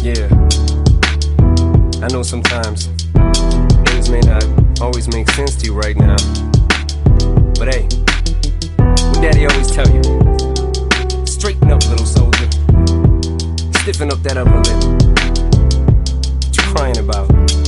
Yeah, I know sometimes things may not always make sense to you right now, but hey, what Daddy always tell you, straighten up, little soldier, stiffen up that upper lip. What you crying about?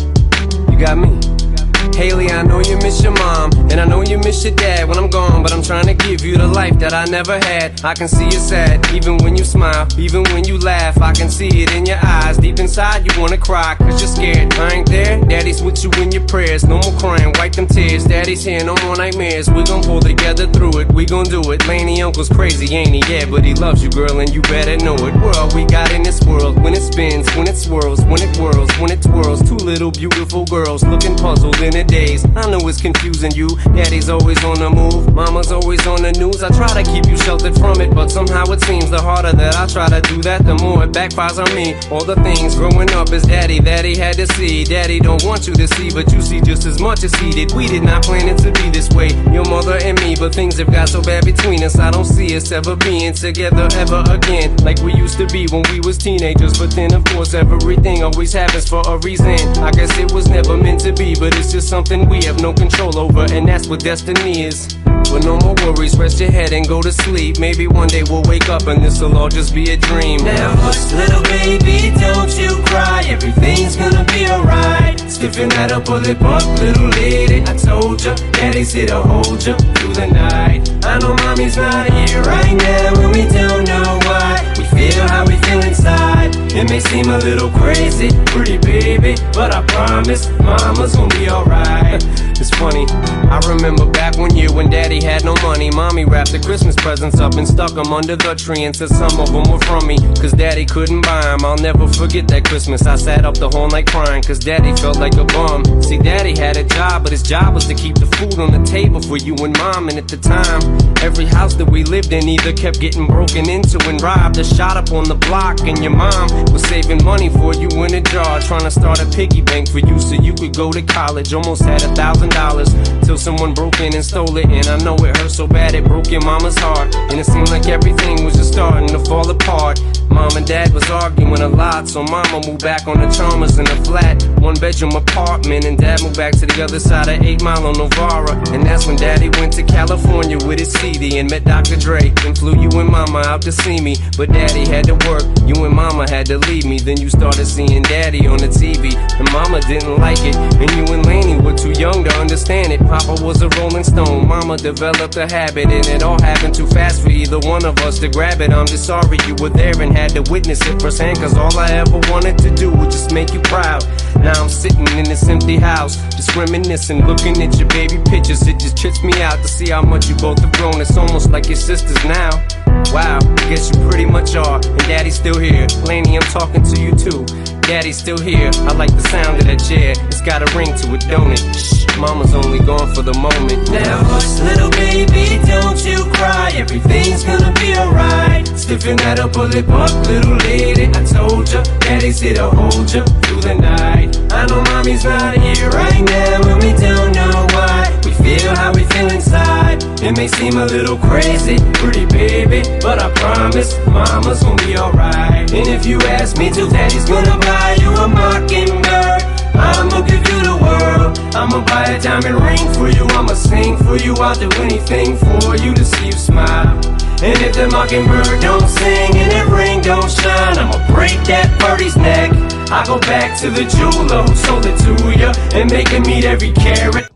You got me. Haley, I know you miss your mom, and I know you miss your dad when I'm gone, but I'm trying to give you the life that I never had. I can see you sad, even when you smile, even when you laugh. I can see it in your eyes, deep inside you wanna cry, cause you're scared. I ain't there, Daddy's with you in your prayers. No more crying, wipe them tears. Daddy's here, no more nightmares. We gon' pull together through it, we gon' do it. Laney uncle's crazy, ain't he? Yeah, but he loves you, girl, and you better know it. We're all we got in this world, when it spins, when it swirls, when it whirls, when it twirls. Two little beautiful girls looking puzzled in a daze. I know it's confusing you. Daddy's always on the move, mama's always on the news. I try to keep you sheltered from it, but somehow it seems the harder that I try to do that, the more it backfires on me. All the things growing up as daddy that he had to see, daddy don't want you to see, but you see just as much as he did. We did not plan it to be this way, your mother and me, but things have got so bad between us. I don't see us ever being together ever again, like we used to be when we was teenagers. But then of course everything always happens for a reason. I guess it was never meant to be, but it's just something we have no control over, and that's what destiny is. But no more worries, rest your head and go to sleep. Maybe one day we'll wake up and this'll all just be a dream. Now hush, little baby, don't you cry, everything's gonna be alright. Stiffen that upper lip up, little lady, I told ya, Daddy's here to hold ya through the night. I know mommy's not here right now, and we don't know why. We feel how we feel inside. It may seem a little crazy, pretty baby, but I promise mama's gonna be alright. It's funny, I remember back one year when Daddy had no money. Mommy wrapped the Christmas presents up and stuck them under the tree and said some of them were from me, cause Daddy couldn't buy them. I'll never forget that Christmas. I sat up the whole night crying, cause Daddy felt like a bum. See, Daddy had a job, but his job was to keep the food on the table for you and Mom. And at the time, every house that we lived in either kept getting broken into and robbed or shot up on the block. And your mom was saving money for you in a jar, trying to start a piggy bank for you so you could go to college. Almost had $1,000 till someone broke in and stole it. And I know it hurt so bad it broke your mama's heart, and it seemed like everything was just starting to fall apart. Mom and Dad was arguing a lot, so Mama moved back on the Chalmers in a flat, one-bedroom apartment, and Dad moved back to the other side of 8 Mile on Novara. And that's when Daddy went to California with his CD and met Dr. Dre, and flew you and Mama out to see me. But Daddy had to work, you and Mama had to leave me. Then you started seeing Daddy on the TV, and Mama didn't like it, and you and Laney were too young to understand it. Papa was a Rolling Stone, Mama developed a habit, and it all happened too fast for either one of us to grab it. I'm just sorry you were there and had to witness it firsthand, cause all I ever wanted to do was just make you proud. Now I'm sitting in this empty house, just reminiscing, looking at your baby pictures. It just trips me out to see how much you both have grown. It's almost like your sisters now. Wow, I guess you pretty much are, and Daddy's still here. Laney, I'm talking to you too. Daddy's still here, I like the sound of that chair. It's got a ring to it, don't it? Shh, Mama's only gone for the moment. Now hush, little baby, don't you cry, everything's gonna be alright. Stiffen that upper lip up, little lady, I told ya, Daddy's here to hold ya through the night. I know mommy's not here right now, and we don't know why. We feel how we feel inside. It may seem a little crazy, pretty baby, but I promise mama's gonna be alright. And if you ask me to, Daddy's gonna buy you a mockingbird. I'ma give you the world, I'ma buy a diamond ring for you, I'ma sing for you, I'll do anything for you to see you smile. And if the mockingbird don't sing and that ring don't shine, I'ma break that birdie's neck. I go back to the jeweler who sold it to ya and make him eat every carat.